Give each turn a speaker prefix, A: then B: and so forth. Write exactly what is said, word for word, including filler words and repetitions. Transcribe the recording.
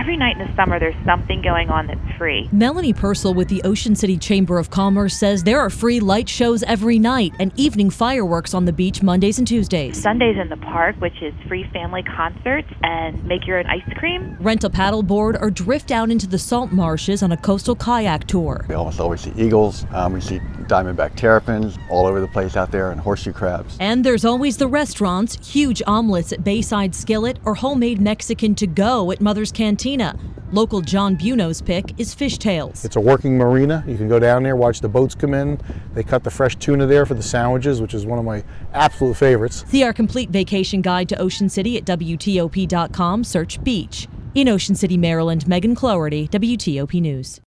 A: every night in the summer there's something going on that's free.
B: Melanie Purcell with the Ocean City Chamber of Commerce says there are free light shows every night and evening fireworks on the beach Mondays and Tuesdays.
A: Sundays in the park, which is free family concerts and make your own ice cream.
B: Rent a paddleboard or drift out into the salt marshes on a coastal kayak tour.
C: We almost always see eagles, um, we see diamondback terrapins all over the place out there, and horseshoe crabs.
B: And there's always the restaurants, huge omelets at Bayside Skillet or homemade Mexican to go at Mother's Cantina. Local John Buno's pick is fishtails.
D: It's a working marina. You can go down there, watch the boats come in. They cut the fresh tuna there for the sandwiches, which is one of my absolute favorites.
B: See our complete vacation guide to Ocean City at W T O P dot com. Search beach. In Ocean City, Maryland, Megan Cloherty, W T O P News.